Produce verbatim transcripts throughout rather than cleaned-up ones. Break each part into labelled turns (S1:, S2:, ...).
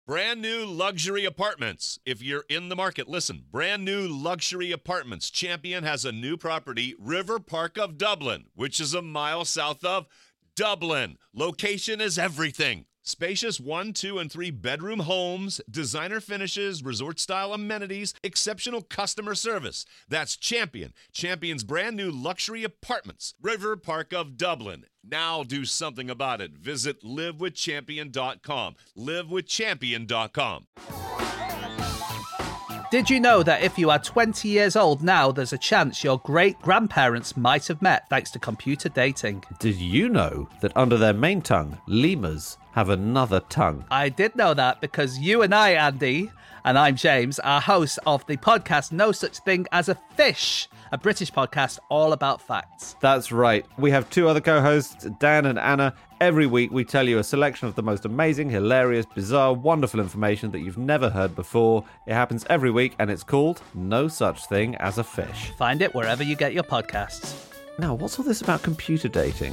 S1: Brand new luxury apartments. If you're in the market, listen. Brand new luxury apartments. Champion has a new property, River Park of Dublin, which is a mile south of Dublin. Location is everything. Spacious one, two, and three bedroom homes, designer finishes, resort-style amenities, exceptional customer service. That's Champion. Champion's brand new luxury apartments. River Park of Dublin. Now do something about it. Visit live with champion dot com. live with champion dot com.
S2: Did you know that if you are twenty years old now, there's a chance your great-grandparents might have met thanks to computer dating?
S3: Did you know that under their main tongue, lemurs have another tongue?
S2: I did know that because you and I, Andy, and I'm James, are hosts of the podcast No Such Thing as a Fish, a British podcast all about facts.
S3: That's right. We have two other co-hosts, Dan and Anna. Every week we tell you a selection of the most amazing, hilarious, bizarre, wonderful information that you've never heard before. It happens every week and it's called No Such Thing as a Fish.
S2: Find it wherever you get your podcasts.
S3: Now, what's all this about computer dating?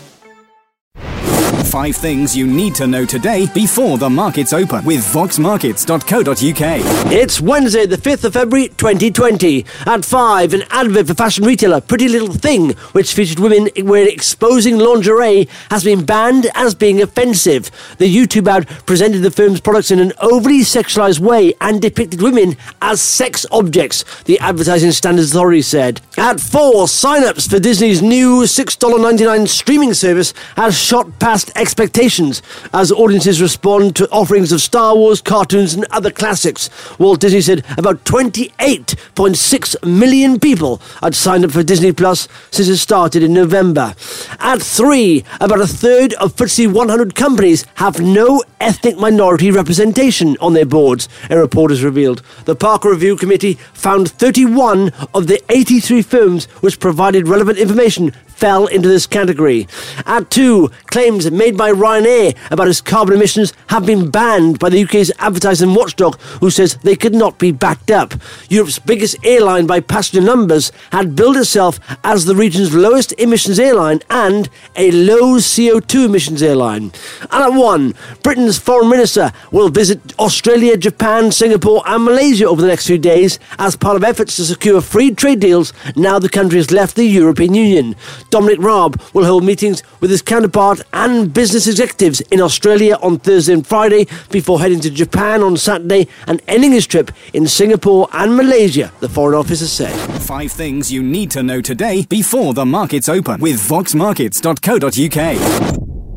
S4: Five things you need to know today before the markets open with vox markets dot co dot uk.
S5: It's Wednesday, the fifth of February, twenty twenty. At five, an advert for fashion retailer Pretty Little Thing, which featured women wearing exposing lingerie, has been banned as being offensive. The YouTube ad presented the firm's products in an overly sexualised way and depicted women as sex objects, the Advertising Standards Authority said. At four, sign-ups for Disney's new six dollars ninety-nine streaming service has shot past expectations as audiences respond to offerings of Star Wars, cartoons and other classics. Walt Disney said about twenty-eight point six million people had signed up for Disney Plus since it started in November. At three, about a third of F T S E one hundred companies have no ethnic minority representation on their boards, a report has revealed. The Parker Review Committee found thirty-one of the eighty-three firms which provided relevant information fell into this category. At two, claims made by Ryanair about its carbon emissions have been banned by the U K's advertising watchdog, who says they could not be backed up. Europe's biggest airline by passenger numbers had billed itself as the region's lowest emissions airline and a low C O two emissions airline. And at one, Britain's foreign minister will visit Australia, Japan, Singapore and Malaysia over the next few days as part of efforts to secure free trade deals now the country has left the European Union. Dominic Raab will hold meetings with his counterpart and business executives in Australia on Thursday and Friday before heading to Japan on Saturday and ending his trip in Singapore and Malaysia, the Foreign Office has said.
S4: Five things you need to know today before the markets open with vox markets dot co dot uk.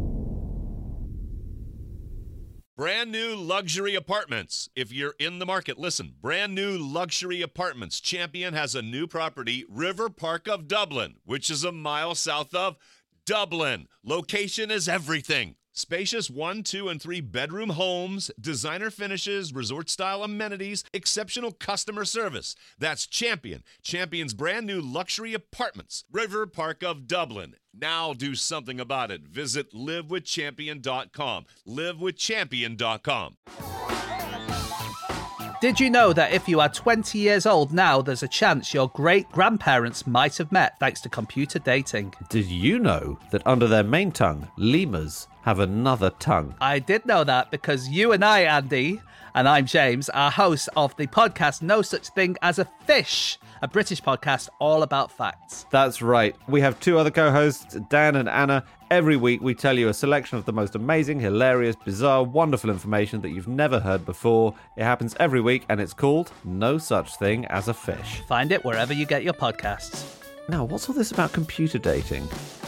S1: Brand new luxury apartments. If you're in the market, listen. Brand new luxury apartments. Champion has a new property, River Park of Dublin, which is a mile south of Dublin. Location is everything. Spacious one, two, and three bedroom homes, designer finishes, resort-style amenities, exceptional customer service. That's Champion. Champion's brand new luxury apartments. River Park of Dublin. Now do something about it. Visit live with champion dot com. live with champion dot com.
S2: Did you know that if you are twenty years old now, there's a chance your great-grandparents might have met thanks to computer dating?
S3: Did you know that under their main tongue, lemurs have another tongue?
S2: I did know that because you and I, Andy, and I'm James, are hosts of the podcast No Such Thing as a Fish, a British podcast all about facts.
S3: That's right. We have two other co-hosts, Dan and Anna. Every week we tell you a selection of the most amazing, hilarious, bizarre, wonderful information that you've never heard before. It happens every week and it's called No Such Thing as a Fish.
S2: Find it wherever you get your podcasts.
S3: Now, what's all this about computer dating?